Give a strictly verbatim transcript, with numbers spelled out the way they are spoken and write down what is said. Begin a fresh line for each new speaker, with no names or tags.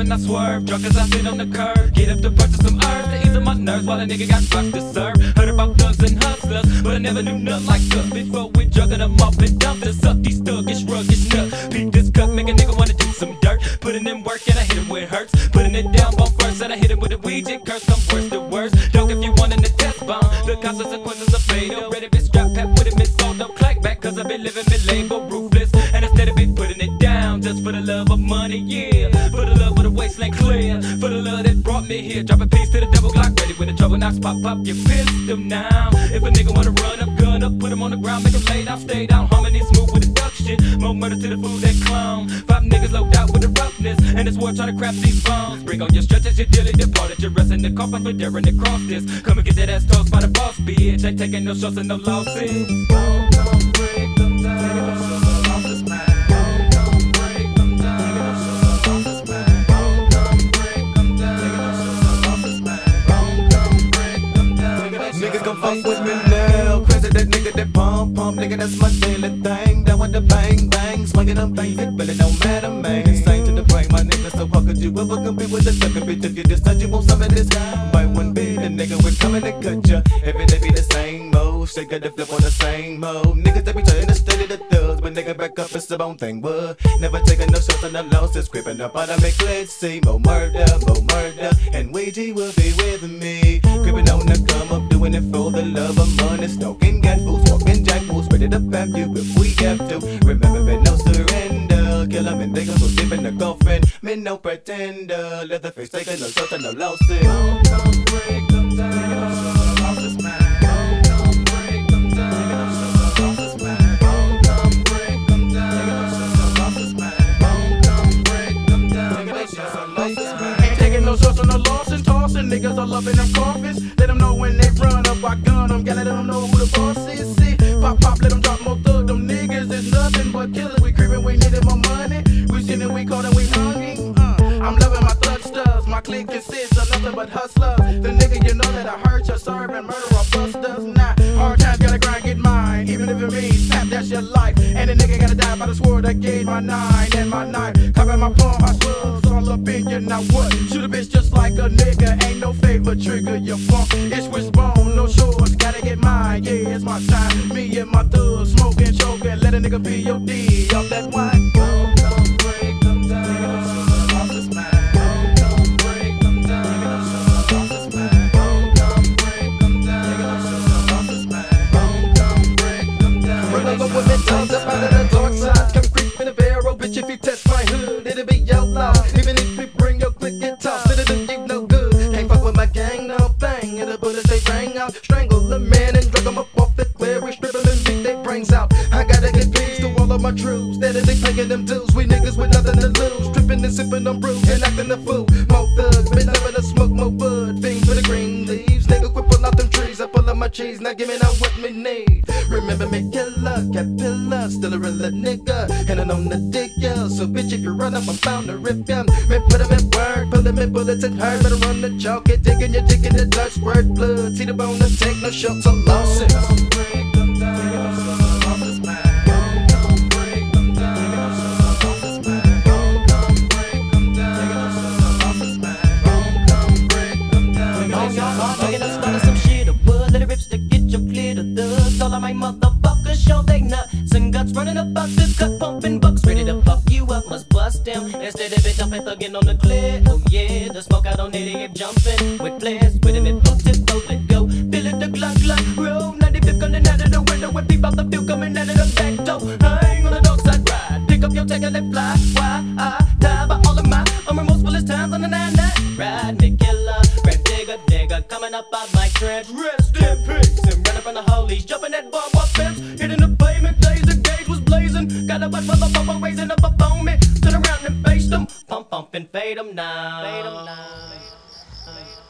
and I swerve. Drunk as I sit on the curb. Get up to purchase some herbs to ease my nerves while a nigga got drugs to serve. Heard about thugs and hustlers, but I never knew nothing like us before we drugging them up and dumped us up. These thuggish, ruggish nuts. Peep this cut, make a nigga wanna do some dirt. Putting in work and I hit him where it hurts. Putting it down bone first and I hit him with a weed. It curse come worse to worse. Dog if you want in the test bomb. The consequences are fatal. Ready be strapped, pat with it, miss so don't clack back. Cause I've been living mid label ruthless. And instead of be putting it down just for the love of money, yeah. For the love of the wasteland clear. For the love that brought me here. Drop a piece to the double Glock ready when the trouble knocks pop pop your pistol now. If a nigga wanna run up, gun up, put him on the ground, make him lay down, stay down, harmony smooth with deduction. More murder to the food that clown. Five niggas loaded out with the roughness, and this war trying to craft these bombs. Bring on your stretches, your dilly departed, you're resting the coffin for daring to cross this. Come and get that ass tossed by the boss, bitch. Ain't taking no shots and no losses. Don't come break them down. Taking no shots and no losses, man. Don't come break them down. Taking no shots and no losses, man. Don't come break them down. Taking no shots and no losses, man. Don't come break them down.
Niggas gon' fuck with me now. Crazy that nigga that pump pump, nigga that's my daily thing. Down with the bang bang, swinging them things, it really don't matter, man. Insane to the brain, my nigga. So how could you ever compete with a sucker bitch if you decide you want some of this? Bite one bit, the nigga we coming to cut ya. Every day be the same mode, shake got the flip on the same mode. Niggas they be trying to steady the thugs, but nigga back up, it's the bone thing. What? Never taking no shots and no losses, creeping up out of me. Let's see more murder, more murder, and Ouija will be with me. Creeping on the come up, doing it for the love of money. Stalking got fools, walking jack fools, ready to pap you if we have to. Remember, but no surrender. Kill them and they go so deep in the coffin. Men no pretender. Leatherface taking no shots and no losses.
Don't come break them down. Taking no shots and no losses, man. Don't come break them down. Taking no shots and no losses, man. Don't come break them down. Taking no shots and no losses, man. Don't come break them down. Taking no shots and no losses, man.
Ain't taking no shots on the losses, tossing niggas all up in them coffins. Let them know when they run up, I gun them. Gotta let them know who the boss is. See, pop pop, let them drop more thug. Them niggas is nothing but killers. We creepin', we needed more money. We seen it, we caught it, we hungry. Uh, I'm loving my thug stuffs. My clique consists of nothing but hustlers. The nigga, you know that I hurt you, serving murder or busters. Nah, hard times gotta grind, get mine. Even if it means tap, that's your life. And the nigga gotta die by the sword that gave my nine and my knife. Covering my palm, I slugs all up in you. Now what? Shoot a bitch just like a nigga. Ain't no favor trigger your funk. It's wishbone, no shorts. Gotta get mine. Yeah, it's my time. Me and my thugs smoking, choking. Let a nigga be your D off that wine.
Don't come break them down. Taking no shots and no losses, man. Don't come break them down. Taking no shots and no losses, man. Don't come break them down. Taking no shots and no losses, man. Don't come break them down.
Remember when me tongues up out of the dark side. Come creep in the barrel, bitch, if you test my hood, it'll be outlaw. Even if we bring your click and toss, it'll do you no good. Can't fuck with my gang, no thing. And the bullets they bang out, strangle a man and drug him up off the clear. We strip him and beat their brains out. I gotta get pleased to all of my troops. That they paying them dues. We niggas with nothing to lose. Tripping and sipping on brew and acting a fool. More thugs, been loving to smoke more bud. Fiends for the green leaves. Nigga quit pull out them trees. I pull out my cheese. Now give me now what me need. Remember me killer, caterpillar, still a real nigga. And I'm on the dick, yeah. So bitch, if you run up, I'm bound to rip ya. Man, put him in work, pull him in bullets and hurt. Better run the chalk, get digging your dick in the dirt, squirt blood. See the bone and take no shots or losses.
Don't break them down. Taking no shots and no losses, man. Don't come break them down. Taking no shots and no losses, man. Don't come break them down. Taking no shots and no losses, man. Don't come break them down.
Oh, y'all taking us started some shit. A wood, let it rips to get your clear to thugs. All of my motherfuckers show they nuts and guts running about the cut, pumping bucks, ready to fuck you up, must bust them. Instead of it jumping, thugging on the clear. Oh yeah, the smoke out on it, they keep jumping with flares. With him in book to boat, let go. Feel it, the Glock, Glock, roll. ninety-fifth coming out of the window with peep out the view coming out of the back door. Hang on the dog side ride, pick up your tag and let fly. Why I die by all of my unremorseful times on the nine nine. Ride me killer, red digger, digger, coming up out my trench. Rest in peace and running from the holies, jumping that barbed wire fence, hitting the pavement. Days the gauge was blazing. Gotta watch motherfucker raising up up on me. Turn around and face them, pump, pump and fade them now. Fade them now.